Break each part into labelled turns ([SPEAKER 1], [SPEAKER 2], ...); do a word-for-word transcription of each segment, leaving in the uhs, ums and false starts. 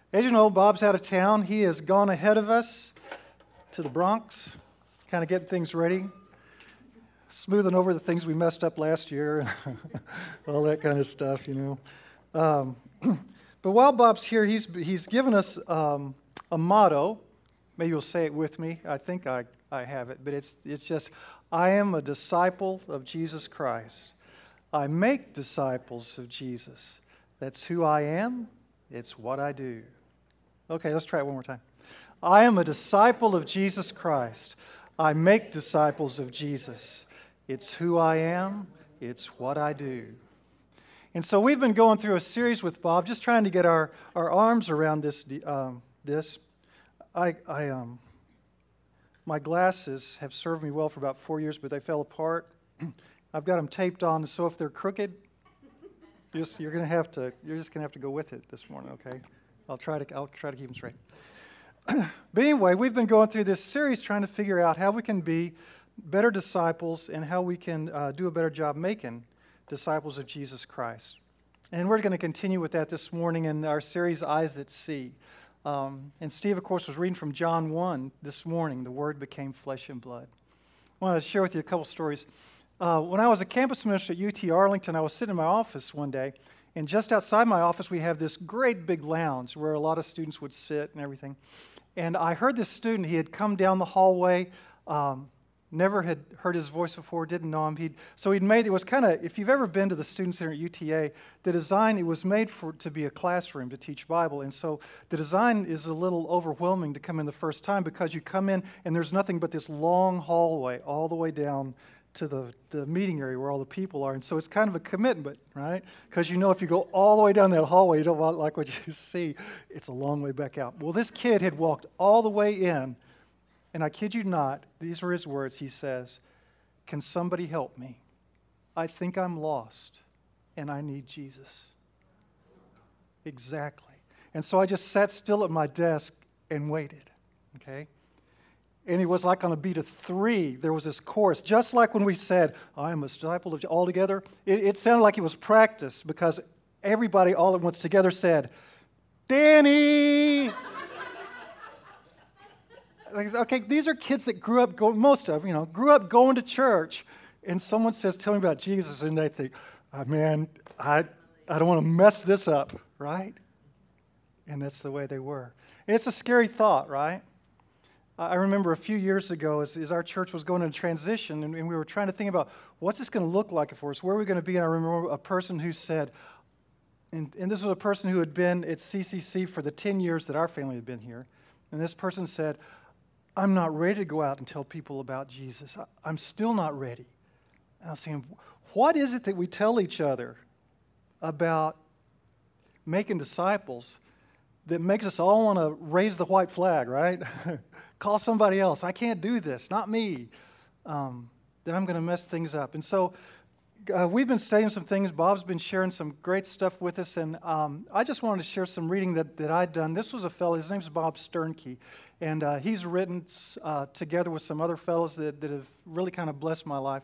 [SPEAKER 1] As you know, Bob's out of town. He has gone ahead of us to the Bronx, kind of getting things ready, smoothing over the things we messed up last year, and all that kind of stuff, you know. Um, but while Bob's here, he's he's given us um, a motto. Maybe you'll say it with me. I think I, I have it, but it's it's just, I am a disciple of Jesus Christ. I make disciples of Jesus. That's who I am. It's what I do. Okay, let's try it one more time. I am a disciple of Jesus Christ. I make disciples of Jesus. It's who I am. It's what I do. And so we've been going through a series with Bob, just trying to get our, our arms around this. Um, this. I, I, um, my glasses have served me well for about four years, but they fell apart. I've got them taped on, so if they're crooked, just you're gonna have to. You're just gonna have to go with it this morning, okay? I'll try to. I'll try to keep them straight. But anyway, we've been going through this series trying to figure out how we can be better disciples and how we can uh, do a better job making disciples of Jesus Christ. And we're going to continue with that this morning in our series, Eyes That See. Um, and Steve, of course, was reading from John one this morning. The Word became flesh and blood. I want to share with you a couple stories. Uh, when I was a campus minister at U T Arlington, I was sitting in my office one day, and just outside my office, we have this great big lounge where a lot of students would sit and everything. And I heard this student, he had come down the hallway, um, never had heard his voice before, didn't know him. He'd, so he'd made, it was kind of, if you've ever been to the Student Center at U T A, the design, it was made for to be a classroom to teach Bible. And so the design is a little overwhelming to come in the first time because you come in and there's nothing but this long hallway all the way down to the, the meeting area where all the people are. And so it's kind of a commitment, right? Because you know if you go all the way down that hallway, you don't like what you see. It's a long way back out. Well, this kid had walked all the way in, and I kid you not, these are his words. He says, "Can somebody help me? I think I'm lost, and I need Jesus." Exactly. And so I just sat still at my desk and waited, okay? And it was like on a beat of three, there was this chorus, just like when we said, "I am a disciple of," all together. It, it sounded like it was practice because everybody all at once together said, "Danny!" Okay, these are kids that grew up, going, most of you know, grew up going to church, and someone says, "Tell me about Jesus," and they think, oh, man, I, I don't want to mess this up, right? And that's the way they were. And it's a scary thought, right? I remember a few years ago as, as our church was going into transition and, and we were trying to think about what's this going to look like for us, where are we going to be? And I remember a person who said, and, and this was a person who had been at C C C for the ten years that our family had been here, and this person said, "I'm not ready to go out and tell people about Jesus. I, I'm still not ready." And I was saying, what is it that we tell each other about making disciples that makes us all want to raise the white flag, right? Call somebody else. I can't do this, not me. Um, then I'm going to mess things up. And so uh, we've been studying some things. Bob's been sharing some great stuff with us. And um, I just wanted to share some reading that, that I'd done. This was a fellow, his name's Bob Sternke. And uh, he's written uh, together with some other fellows that, that have really kind of blessed my life.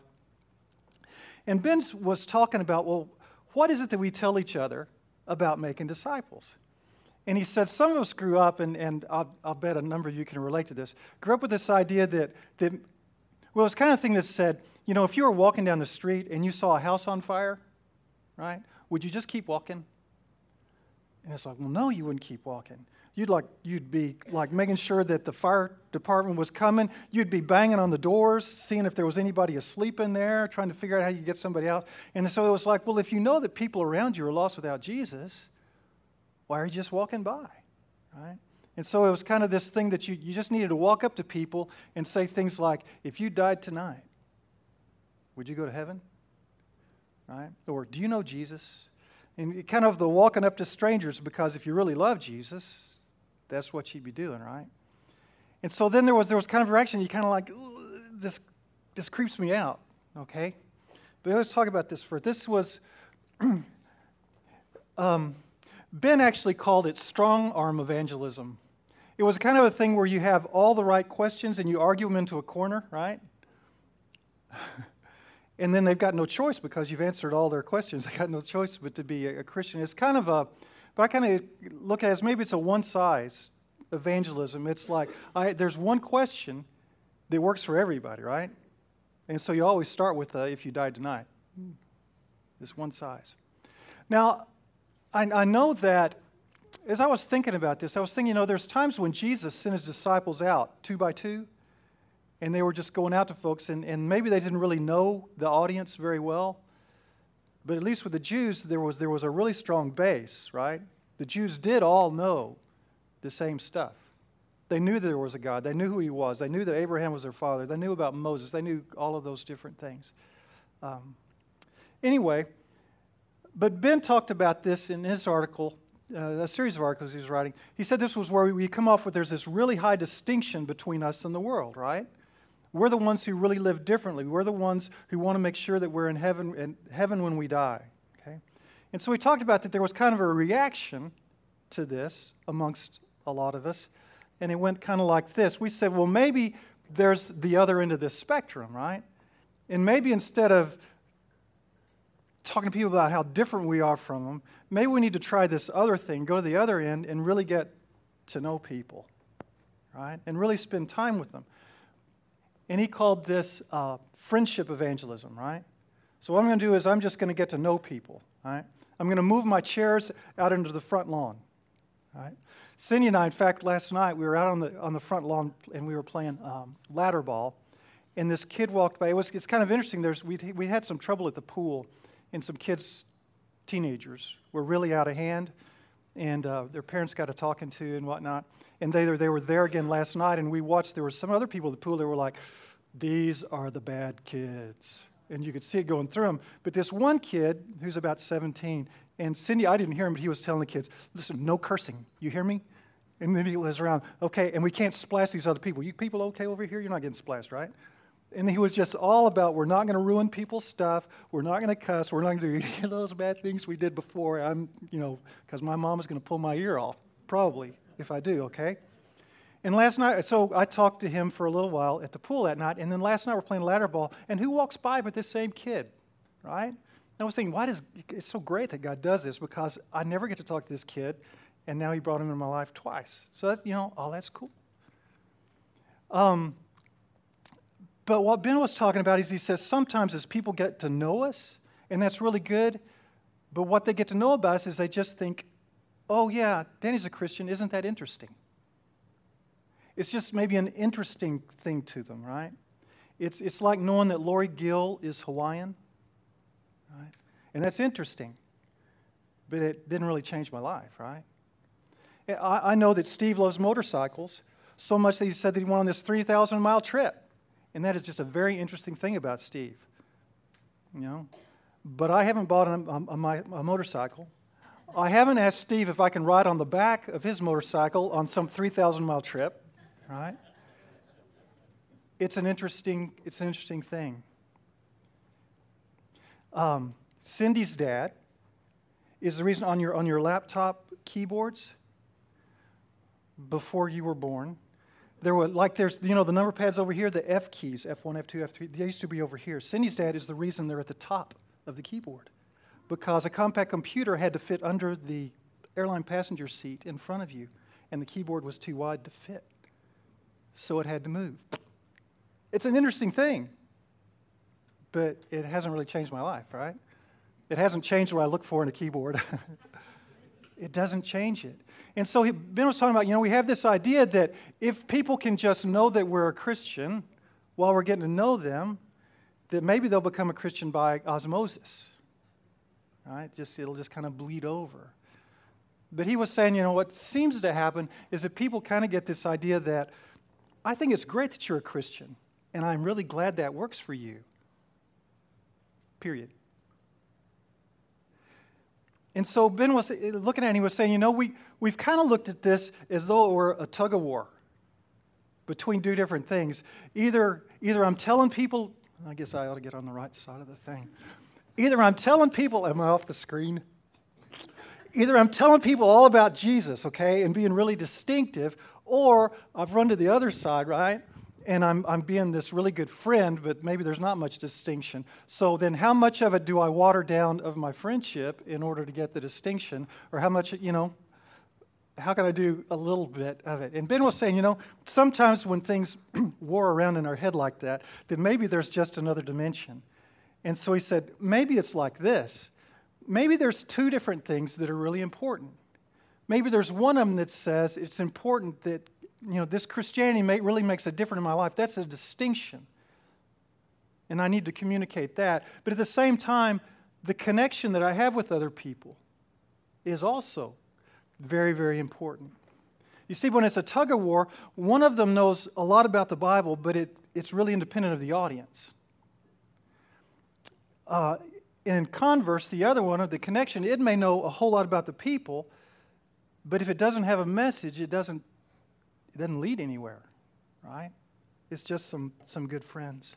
[SPEAKER 1] And Ben was talking about, well, what is it that we tell each other about making disciples? And he said some of us grew up, and, and I'll, I'll bet a number of you can relate to this, grew up with this idea that, that, well, it's kind of thing that said, you know, if you were walking down the street and you saw a house on fire, right, would you just keep walking? And it's like, well, no, you wouldn't keep walking. You'd like, you'd be like making sure that the fire department was coming. You'd be banging on the doors, seeing if there was anybody asleep in there, trying to figure out how you get somebody else. And so it was like, well, if you know that people around you are lost without Jesus, why are you just walking by, right? And so it was kind of this thing that you, you just needed to walk up to people and say things like, if you died tonight, would you go to heaven, right? Or do you know Jesus? And kind of the walking up to strangers, because if you really love Jesus, that's what you'd be doing, right? And so then there was there was kind of a reaction, you kind of like, this this creeps me out, okay? But let's talk about this first. This was... um, Ben actually called it strong arm evangelism. It was kind of a thing where you have all the right questions and you argue them into a corner, right? And then they've got no choice because you've answered all their questions. They've got no choice but to be a Christian. It's kind of a But I kind of look at it as maybe it's a one-size evangelism. It's like I, there's one question that works for everybody, right? And so you always start with uh, if you died tonight. This one size. Now, I, I know that as I was thinking about this, I was thinking, you know, there's times when Jesus sent his disciples out two by two, and they were just going out to folks, and, and maybe they didn't really know the audience very well. But at least with the Jews, there was there was a really strong base, right? The Jews did all know the same stuff. They knew there was a God. They knew who he was. They knew that Abraham was their father. They knew about Moses. They knew all of those different things. Um, anyway, but Ben talked about this in his article, uh, a series of articles he was writing. He said this was where we, we come off with there's this really high distinction between us and the world, right? We're the ones who really live differently. We're the ones who want to make sure that we're in heaven, in heaven when we die, okay? And so we talked about that there was kind of a reaction to this amongst a lot of us. And it went kind of like this. We said, well, maybe there's the other end of this spectrum, right? And maybe instead of talking to people about how different we are from them, maybe we need to try this other thing, go to the other end and really get to know people, right? And really spend time with them. And he called this uh, friendship evangelism, right? So what I'm going to do is I'm just going to get to know people, right? I'm going to move my chairs out into the front lawn, right? Cindy and I, in fact, last night, we were out on the on the front lawn, and we were playing um, ladder ball, and this kid walked by. It was It's kind of interesting. There's We we had some trouble at the pool, and some kids, teenagers, were really out of hand, and uh, their parents got a talking to and whatnot, and they, they were there again last night, and we watched. There were some other people at the pool that were like, these are the bad kids, and you could see it going through them. But this one kid, who's about seventeen, and Cindy, I didn't hear him, but he was telling the kids, listen, no cursing. You hear me? And then he was around, okay, and we can't splash these other people. You people okay over here? You're not getting splashed, right? And he was just all about, we're not going to ruin people's stuff. We're not going to cuss. We're not going to do any of those bad things we did before. I'm, you know, because my mom is going to pull my ear off, probably, if I do, okay? And last night, so I talked to him for a little while at the pool that night, and then last night we're playing ladder ball, and who walks by but this same kid, right? And I was thinking, why does, it's so great that God does this, because I never get to talk to this kid, and now he brought him into my life twice. So, that, you know, oh, that's cool. Um, but what Ben was talking about is he says sometimes as people get to know us, and that's really good, but what they get to know about us is they just think, oh, yeah, Danny's a Christian. Isn't that interesting? It's just maybe an interesting thing to them, right? It's, it's like knowing that Lori Gill is Hawaiian. Right? And that's interesting, but it didn't really change my life, right? I, I know that Steve loves motorcycles so much that he said that he went on this three thousand mile trip, and that is just a very interesting thing about Steve, you know? But I haven't bought a, a, a motorcycle. I haven't asked Steve if I can ride on the back of his motorcycle on some three thousand mile trip, right? It's an interesting, it's an interesting thing. Um, Cindy's dad is the reason on your on your laptop keyboards before you were born, there were like there's you know the number pads over here, the F keys, F one, F two, F three, they used to be over here. Cindy's dad is the reason they're at the top of the keyboard, because a compact computer had to fit under the airline passenger seat in front of you, and the keyboard was too wide to fit, so it had to move. It's an interesting thing. But it hasn't really changed my life, right? It hasn't changed what I look for in a keyboard. It doesn't change it. And so he, Ben was talking about, you know, we have this idea that if people can just know that we're a Christian while we're getting to know them, that maybe they'll become a Christian by osmosis, right? Just it'll just kind of bleed over. But he was saying, you know, what seems to happen is that people kind of get this idea that I think it's great that you're a Christian, and I'm really glad that works for you. Period. And so Ben was looking at it and he was saying, you know, we, we've kind of looked at this as though it were a tug of war between two different things. Either, either I'm telling people, I guess I ought to get on the right side of the thing. Either I'm telling people, am I off the screen? Either I'm telling people all about Jesus, okay, and being really distinctive, or I've run to the other side, right, and I'm, I'm being this really good friend, but maybe there's not much distinction. So then how much of it do I water down of my friendship in order to get the distinction? Or how much, you know, how can I do a little bit of it? And Ben was saying, you know, sometimes when things war around in our head like that, then maybe there's just another dimension. And so he said, maybe it's like this. Maybe there's two different things that are really important. Maybe there's one of them that says it's important that, you know, this Christianity may, really makes a difference in my life. That's a distinction. And I need to communicate that. But at the same time, the connection that I have with other people is also very, very important. You see, when it's a tug of war, one of them knows a lot about the Bible, but it, it's really independent of the audience. Uh, in converse, the other one, of the connection, it may know a whole lot about the people, but if it doesn't have a message, it doesn't, it doesn't lead anywhere, right? It's just some, some good friends.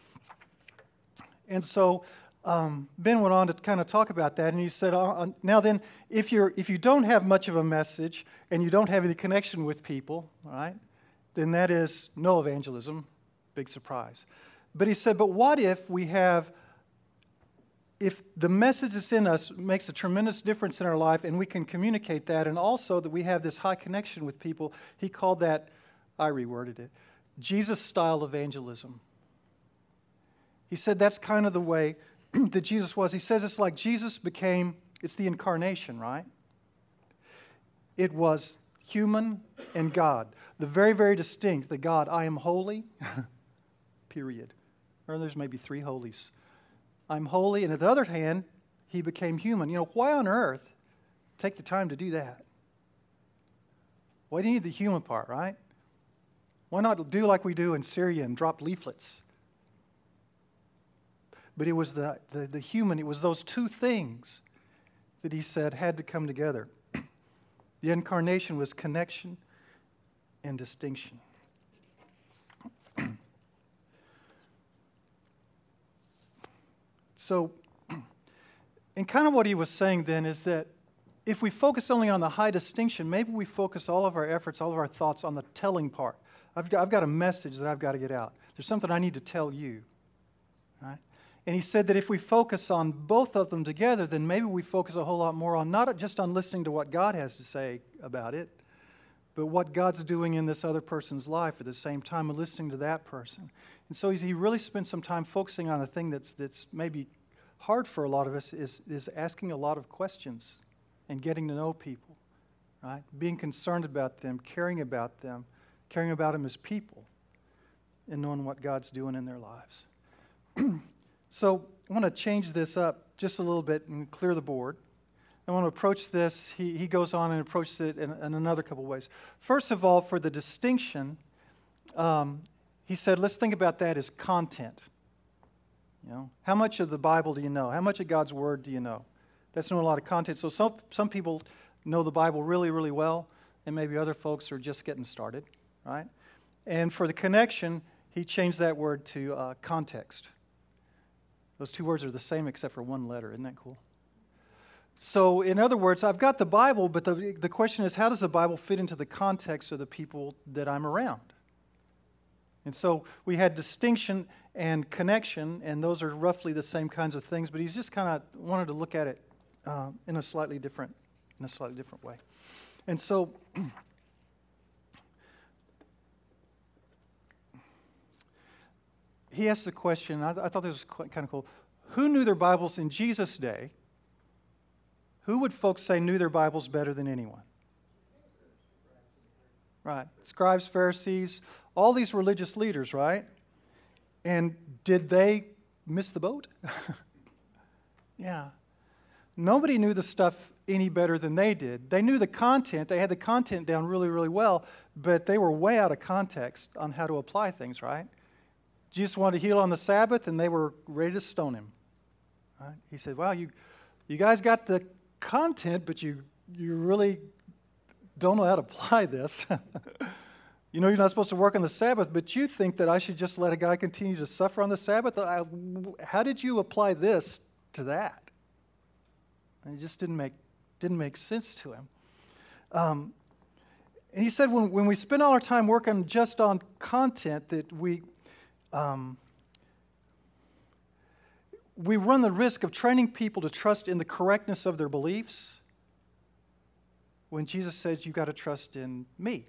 [SPEAKER 1] And so um, Ben went on to kind of talk about that, and he said, uh, now then, if you're if you don't have much of a message and you don't have any connection with people, right, then that is no evangelism, big surprise. But he said, but what if we have if the message that's in us makes a tremendous difference in our life and we can communicate that, and also that we have this high connection with people, he called that, I reworded it, Jesus-style evangelism. He said that's kind of the way that Jesus was. He says it's like Jesus became, it's the incarnation, right? It was human and God. The very, very distinct, the God, I am holy, period. Or there's maybe three holies. I'm holy, and on the other hand, he became human. You know, why on earth take the time to do that? Why do you need the human part, right? Why not do like we do in Syria and drop leaflets? But it was the, the, the human, it was those two things that he said had to come together. The incarnation was connection and distinction. So, and kind of what he was saying then is that if we focus only on the high distinction, maybe we focus all of our efforts, all of our thoughts on the telling part. I've got, I've got a message that I've got to get out. There's something I need to tell you, right? And he said that if we focus on both of them together, then maybe we focus a whole lot more on not just on listening to what God has to say about it, but what God's doing in this other person's life at the same time and listening to that person. And so he really spent some time focusing on a thing that's that's maybe hard for a lot of us, is, is asking a lot of questions and getting to know people, right? Being concerned about them, caring about them, caring about them as people, and knowing what God's doing in their lives. So I want to change this up just a little bit and clear the board. I want to approach this. He, he goes on and approaches it in, in another couple ways. First of all, for the distinction, um, he said, let's think about that as content. You know, how much of the Bible do you know? How much of God's Word do you know? That's not a lot of content. So some, some people know the Bible really, really well, and maybe other folks are just getting started, right? And for the connection, he changed that word to uh, context. Those two words are the same except for one letter. Isn't that cool? So in other words, I've got the Bible, but the, the question is, how does the Bible fit into the context of the people that I'm around? And so we had distinction and connection, and those are roughly the same kinds of things, but he's just kind of wanted to look at it uh, in a slightly different, in a slightly different way. And so he asked the question, I, I thought this was quite, kind of cool, who knew their Bibles in Jesus' day? Who would folks say knew their Bibles better than anyone? Right. Scribes, Pharisees, all these religious leaders, right? And did they miss the boat? Yeah. Nobody knew the stuff any better than they did. They knew the content. They had the content down really, really well, but they were way out of context on how to apply things, right? Jesus wanted to heal on the Sabbath, and they were ready to stone him. Right? He said, wow, you, you guys got the content, but you, you really don't know how to apply this. You know you're not supposed to work on the Sabbath, but you think that I should just let a guy continue to suffer on the Sabbath? I, how did you apply this to that? And it just didn't make didn't make sense to him. Um, And he said when, when we spend all our time working just on content, that we um, we run the risk of training people to trust in the correctness of their beliefs when Jesus says you got to trust in me.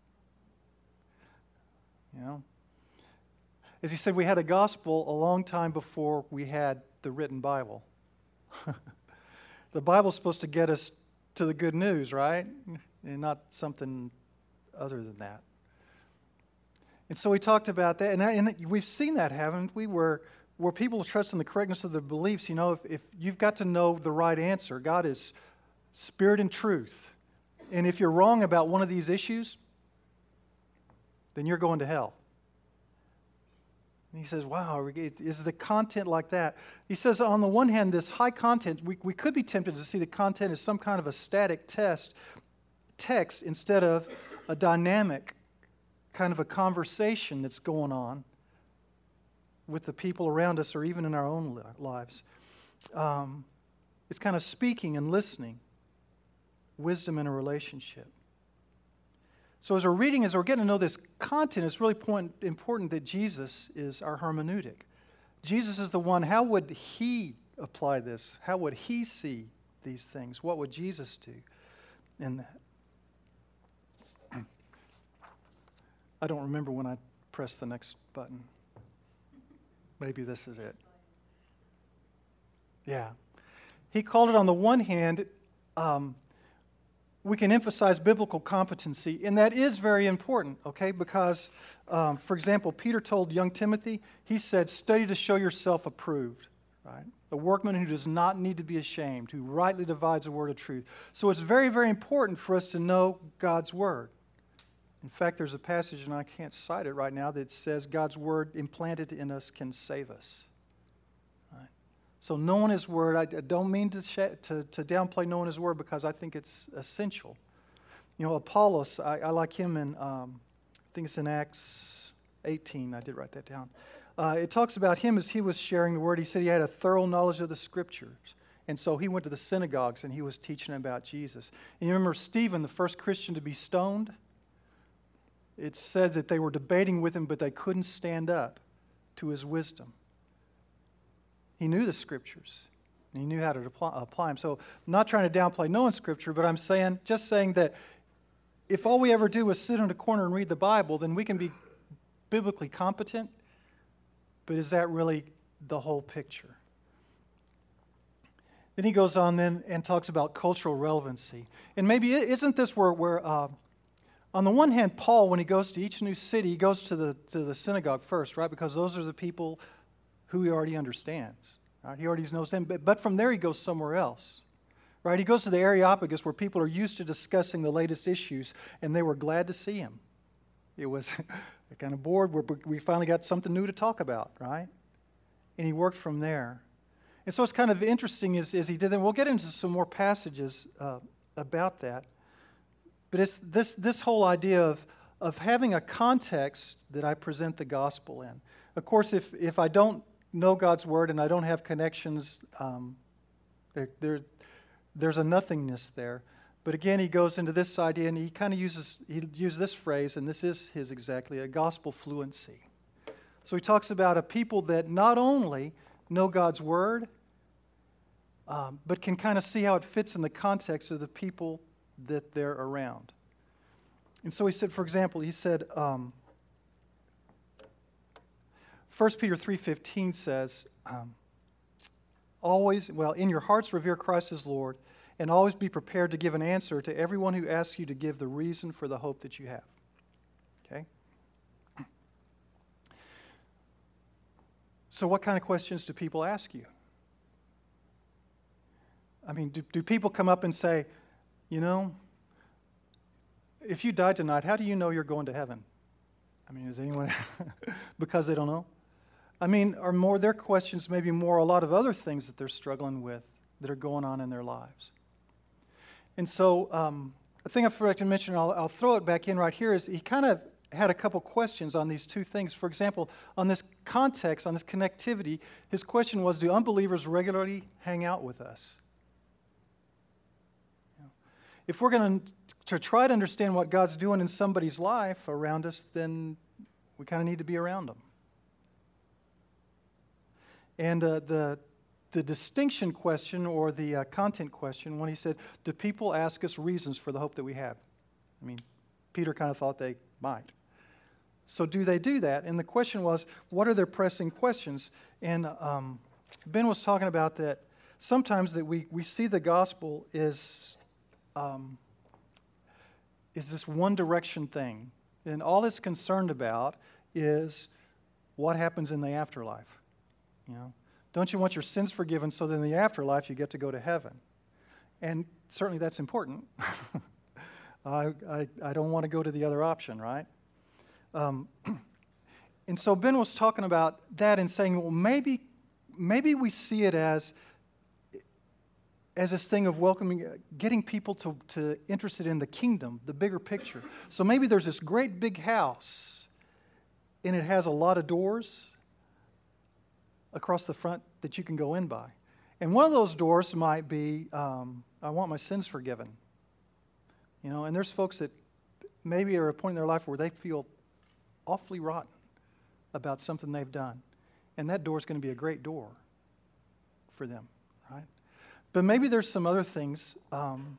[SPEAKER 1] You know? As he said, we had a gospel a long time before we had the written Bible. The Bible's supposed to get us to the good news, right? And not something other than that. And so we talked about that, and, and we've seen that, haven't we? Where, where people trust in the correctness of their beliefs. You know, if, if you've got to know the right answer, God is spirit and truth. And if you're wrong about one of these issues, then you're going to hell. And he says, wow, is the content like that? He says, on the one hand, this high content, we, we could be tempted to see the content as some kind of a static test, text instead of a dynamic kind of a conversation that's going on with the people around us or even in our own lives. Um, it's kind of speaking and listening, wisdom in a relationship. So as we're reading, as we're getting to know this content, it's really point, important that Jesus is our hermeneutic. Jesus is the one. How would he apply this? How would he see these things? What would Jesus do in that? I don't remember when I pressed the next button. Maybe this is it. Yeah. He called it, on the one hand, um, we can emphasize biblical competency, and that is very important, okay? Because, um, for example, Peter told young Timothy, he said, study to show yourself approved, right? A workman who does not need to be ashamed, who rightly divides the word of truth. So it's very, very important for us to know God's word. In fact, there's a passage, and I can't cite it right now, that says God's word implanted in us can save us. Right? So knowing his word, I don't mean to, sh- to, to downplay knowing his word, because I think it's essential. You know, Apollos, I, I like him in, um, I think it's in Acts eighteen, I did write that down. Uh, it talks about him as he was sharing the word. He said he had a thorough knowledge of the scriptures. And so he went to the synagogues and he was teaching about Jesus. And you remember Stephen, the first Christian to be stoned? It said that they were debating with him, but they couldn't stand up to his wisdom. He knew the scriptures, and he knew how to apply, apply them. So I'm not trying to downplay knowing scripture, but I'm saying, just saying that if all we ever do is sit in a corner and read the Bible, then we can be biblically competent, but is that really the whole picture? Then he goes on then and talks about cultural relevancy. And maybe isn't this where, where uh, on the one hand, Paul, when he goes to each new city, he goes to the to the synagogue first, right? Because those are the people who he already understands, right? He already knows them. But, but from there, he goes somewhere else, right? He goes to the Areopagus, where people are used to discussing the latest issues, and they were glad to see him. It was kind of bored. Where we finally got something new to talk about, right? And he worked from there. And so it's kind of interesting as, as he did that. We'll get into some more passages uh, about that. But it's this this whole idea of, of having a context that I present the gospel in. Of course, if, if I don't know God's word and I don't have connections, um, there, there there's a nothingness there. But again, he goes into this idea, and he kind of uses he uses this phrase, and this is his exactly, a gospel fluency. So he talks about a people that not only know God's word, um, but can kind of see how it fits in the context of the people that they're around. And so he said, for example, he said, um, First Peter three fifteen says, um, always, well, in your hearts revere Christ as Lord, and always be prepared to give an answer to everyone who asks you to give the reason for the hope that you have. Okay? So what kind of questions do people ask you? I mean, do, do people come up and say, you know, if you died tonight, how do you know you're going to heaven? I mean, is anyone, because they don't know? I mean, are more their questions maybe more a lot of other things that they're struggling with that are going on in their lives? And so, um, the thing I forgot to mention, I'll, I'll throw it back in right here, is he kind of had a couple questions on these two things. For example, on this context, on this connectivity, his question was, do unbelievers regularly hang out with us? If we're going to to try to understand what God's doing in somebody's life around us, then we kind of need to be around them. And uh, the the distinction question or the uh, content question, when he said, do people ask us reasons for the hope that we have? I mean, Peter kind of thought they might. So do they do that? And the question was, what are their pressing questions? And um, Ben was talking about that sometimes that we, we see the gospel is, um, is this one direction thing. And all it's concerned about is what happens in the afterlife. You know, don't you want your sins forgiven so that in the afterlife you get to go to heaven? And certainly that's important. I, I, I don't want to go to the other option, right? Um, and so Ben was talking about that and saying, well, maybe maybe we see it as, as this thing of welcoming, getting people to, to interested in the kingdom, the bigger picture. So maybe there's this great big house, and it has a lot of doors across the front that you can go in by. And one of those doors might be, um, I want my sins forgiven. You know, and there's folks that maybe are at a point in their life where they feel awfully rotten about something they've done. And that door is going to be a great door for them, right? But maybe there's some other things um,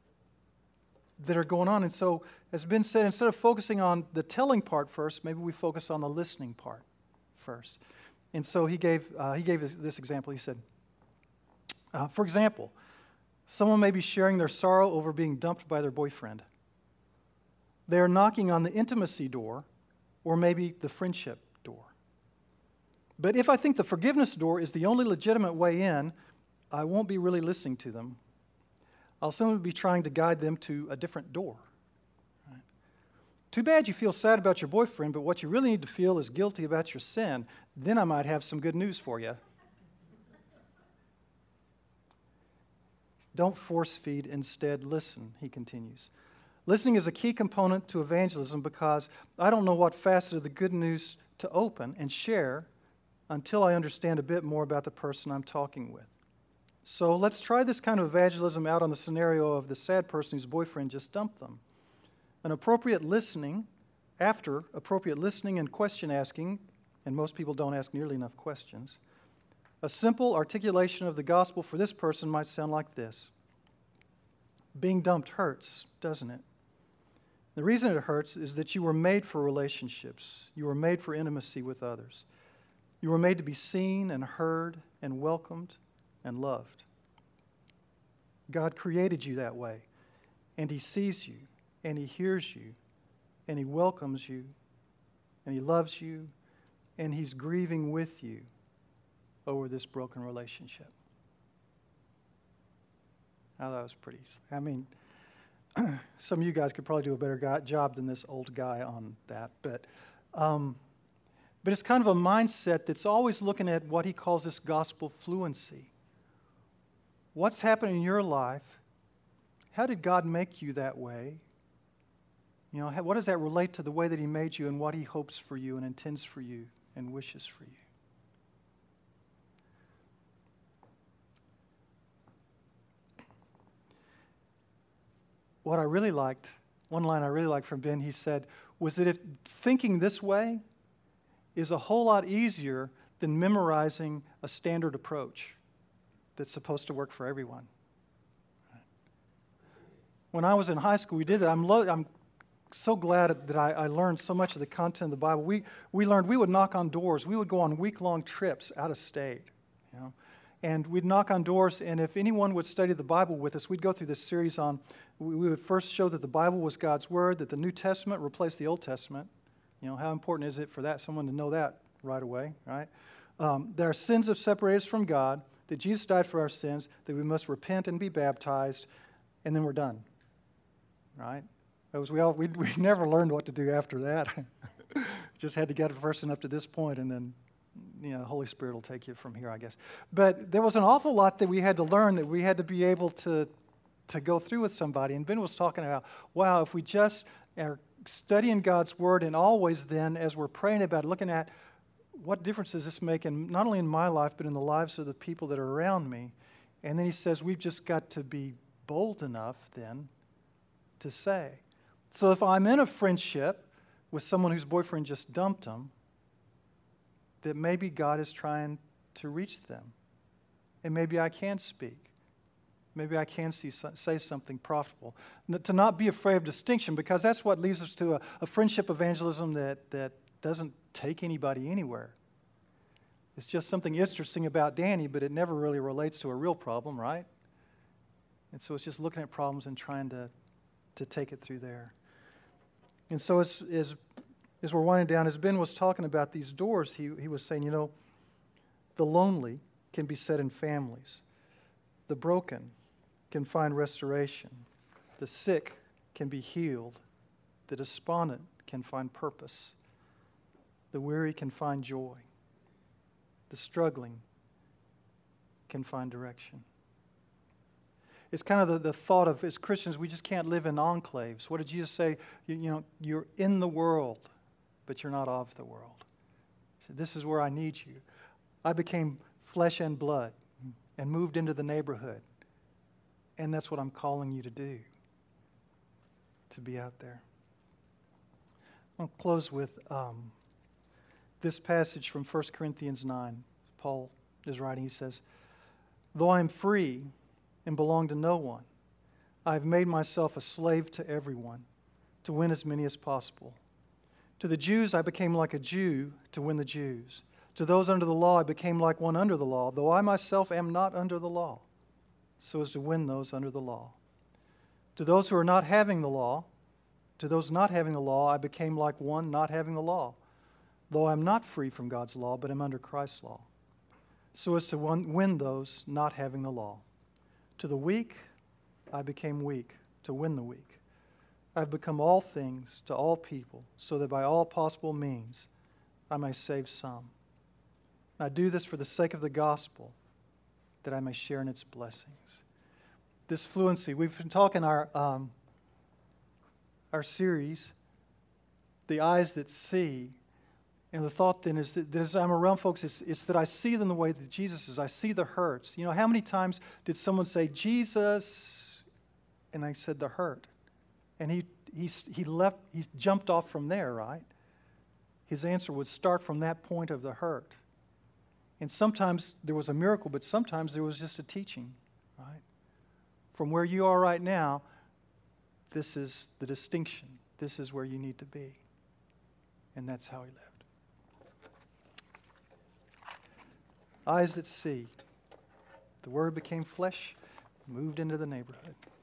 [SPEAKER 1] that are going on. And so, as Ben said, instead of focusing on the telling part first, maybe we focus on the listening part first. And so he gave uh, he gave this, this example. He said, uh, for example, someone may be sharing their sorrow over being dumped by their boyfriend. They are knocking on the intimacy door or maybe the friendship door. But if I think the forgiveness door is the only legitimate way in, I won't be really listening to them. I'll simply be trying to guide them to a different door. Right? Too bad you feel sad about your boyfriend, but what you really need to feel is guilty about your sin. Then I might have some good news for you. Don't force feed, instead listen, he continues. Listening is a key component to evangelism because I don't know what facet of the good news to open and share until I understand a bit more about the person I'm talking with. So let's try this kind of evangelism out on the scenario of the sad person whose boyfriend just dumped them. An appropriate listening, after appropriate listening and question asking, and most people don't ask nearly enough questions, a simple articulation of the gospel for this person might sound like this. Being dumped hurts, doesn't it? The reason it hurts is that you were made for relationships. You were made for intimacy with others. You were made to be seen and heard and welcomed and loved. God created you that way, and He sees you, and He hears you, and He welcomes you, and He loves you, and He's grieving with you over this broken relationship. I thought that was pretty, I mean, some of you guys could probably do a better guy, job than this old guy on that, but um, but it's kind of a mindset that's always looking at what he calls this gospel fluency. What's happening in your life? How did God make you that way? You know, how, what does that relate to the way that He made you and what He hopes for you and intends for you and wishes for you? What I really liked, one line I really liked from Ben, he said, was that if thinking this way is a whole lot easier than memorizing a standard approach that's supposed to work for everyone. When I was in high school, we did that. I'm, lo- I'm so glad that I, I learned so much of the content of the Bible. We, we learned we would knock on doors. We would go on week-long trips out of state, you know. And we'd knock on doors, and if anyone would study the Bible with us, we'd go through this series on, we would first show that the Bible was God's Word, that the New Testament replaced the Old Testament. You know, how important is it for that, someone to know that right away, right? Um, that our sins have separated us from God, that Jesus died for our sins, that we must repent and be baptized, and then we're done, right? That was, we, all, we, we never learned what to do after that. Just had to get a person up to this point, and then you know, the Holy Spirit will take you from here, I guess. But there was an awful lot that we had to learn, that we had to be able to, to go through with somebody. And Ben was talking about, wow, if we just are studying God's Word and always then, as we're praying about it, looking at what difference does this make, in, not only in my life, but in the lives of the people that are around me. And then he says we've just got to be bold enough then to say. So if I'm in a friendship with someone whose boyfriend just dumped them, that maybe God is trying to reach them. And maybe I can speak. Maybe I can see, say something profitable. To not be afraid of distinction, because that's what leads us to a, a friendship evangelism that, that doesn't take anybody anywhere. It's just something interesting about Danny, but it never really relates to a real problem, right? And so it's just looking at problems and trying to, to take it through there. And so as, as, as we're winding down, as Ben was talking about these doors, he, he was saying, you know, the lonely can be set in families. The broken can find restoration. The sick can be healed. The despondent can find purpose. The weary can find joy. The struggling can find direction. It's kind of the, the thought of, as Christians, we just can't live in enclaves. What did Jesus say? You, you know, you're in the world, but you're not of the world. He said, this is where I need you. I became flesh and blood and moved into the neighborhood. And that's what I'm calling you to do, to be out there. I'll close with um, this passage from First Corinthians nine. Paul is writing, he says, though I am free and belong to no one, I have made myself a slave to everyone to win as many as possible. To the Jews I became like a Jew to win the Jews. To those under the law I became like one under the law, though I myself am not under the law, so as to win those under the law. To those who are not having the law, to those not having the law, I became like one not having the law, though I am not free from God's law, but am under Christ's law, so as to win those not having the law. To the weak, I became weak to win the weak. I have become all things to all people, so that by all possible means I may save some. I do this for the sake of the gospel, that I may share in its blessings. This fluency, we've been talking our um, our series, The Eyes That See, and the thought then is that, that as I'm around folks, it's, it's that I see them the way that Jesus is. I see the hurts. You know, how many times did someone say, Jesus, and I said the hurt? And he he he left, he jumped off from there, right? His answer would start from that point of the hurt. And sometimes there was a miracle, but sometimes there was just a teaching, right? From where you are right now, this is the distinction. This is where you need to be. And that's how he lived. Eyes that see. The Word became flesh, moved into the neighborhood.